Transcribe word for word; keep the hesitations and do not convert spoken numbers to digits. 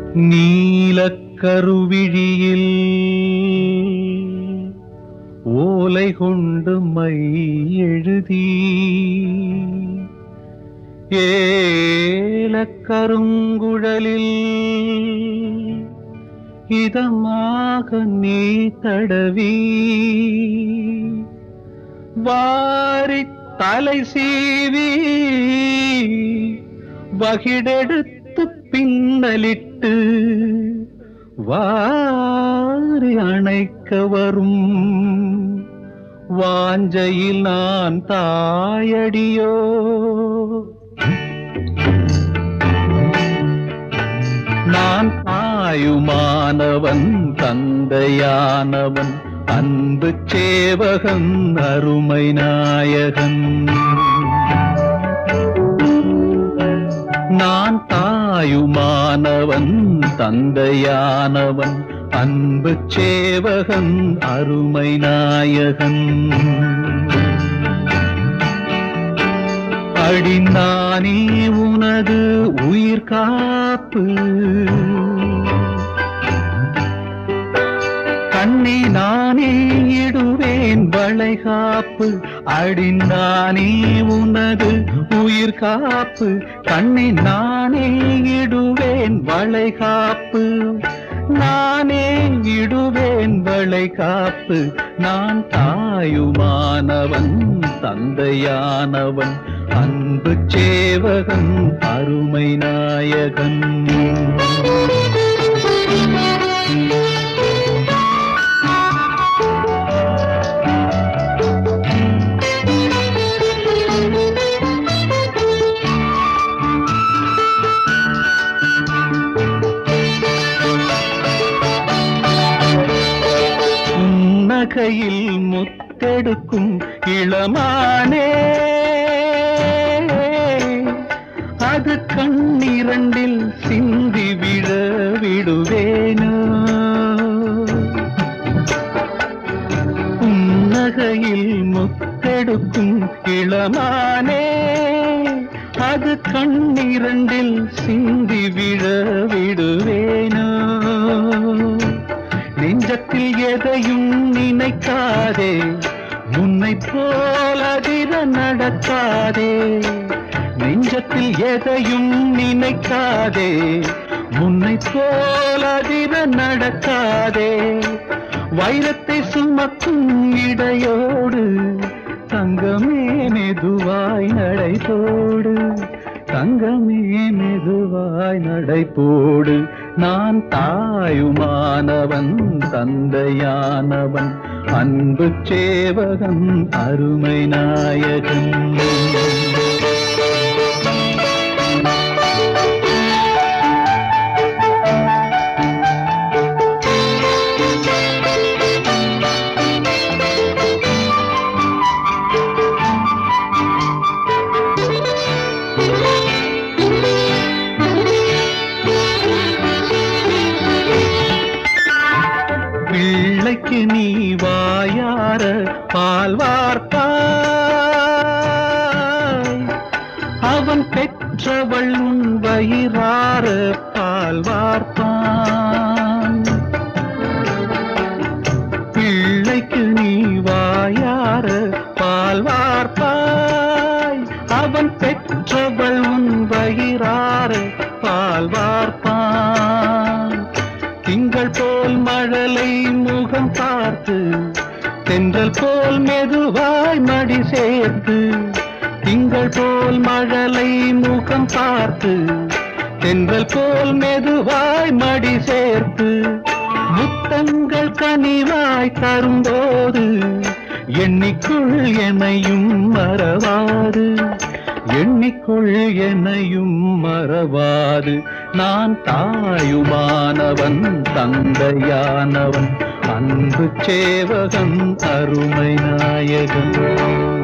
நீலக்கருவிழியில் ஓலை கொண்டு மை எழுதி ஏலக்கருங்குழலில் இதமாக நீ தடவி வாரி தலை சீவி வகிடெடுத்து பின்னலிட்டு வாரி அணைக்க வரும் வாஞ்சையில் நான் தாயடியோ. நான் தாயுமானவன் தந்தையானவன் அன்பு சேவகன் அருமை நாயகன். நான் தாயுமானவன் தந்தையானவன் அன்பு சேவகன் அருமை நாயகன். அடிநானே உனது உயிர் காப்பு கண்ணே நானே இடுவேன் வளைகாப்பு. அடிநானே உனது உயிர் காப்பு கண்ணே நானே இடுவேன் வளைகாப்பு. நானே இடுவேன் வளைகாப்பு. நான் தாயுமானவன் தந்தையானவன் அன்பு சேவகன் அருமை நாயகன். கையில் முத்தெடுக்கும் இளமானே அது கண்ணிரண்டில் சிந்தி விழ விடுவேனோ. புன்னகையில் முத்தெடுக்கும் இளமானே அது கண்ணிரண்டில் சிந்தி விழ விடுவேனோ. நெஞ்சத்தில் எதையும் நினைக்காதே உன்னை போல் அதிர நடக்காதே. நெஞ்சத்தில் எதையும் நினைக்காதே உன்னை போல் அதிர நடக்காதே. வைரத்தை சுமக்கும் இடையோடு தங்கமே மெதுவாய் நடைபோடு. தங்கமே மெதுவாய் நடைபோடு. நான் தாயுமானவன் தந்தையானவன் அன்பு சேவகன் அருமை நாயகன். பிள்ளைக்கு நீ வாயார பால் வார்த்தாய் அவன் பெற்றவள் உன் வயிறார பால் வார்த்தான். பிள்ளைக்கு நீ வாயார பால் வார்த்தாய் அவன் பெற்றவள் உன் வயிறார பால் வார்த்தான். திங்கள் போல் மழலை முகம் பார்த்து தென்றல் போல் மெதுவாய் மடி சேர்த்து. திங்கள் போல் மழலை முகம் பார்த்து தென்றல் போல் மெதுவாய் மடி சேர்த்து. முத்தங்கள் கனிவாய் தரும்போது எண்ணிக்குள் என்னையும் மறவாது. எண்ணிக்குள் என்னையும் மறவாது. நான் தாயுமானவன் தந்தையானவன் அன்பு சேவகன் அருமை நாயகன்.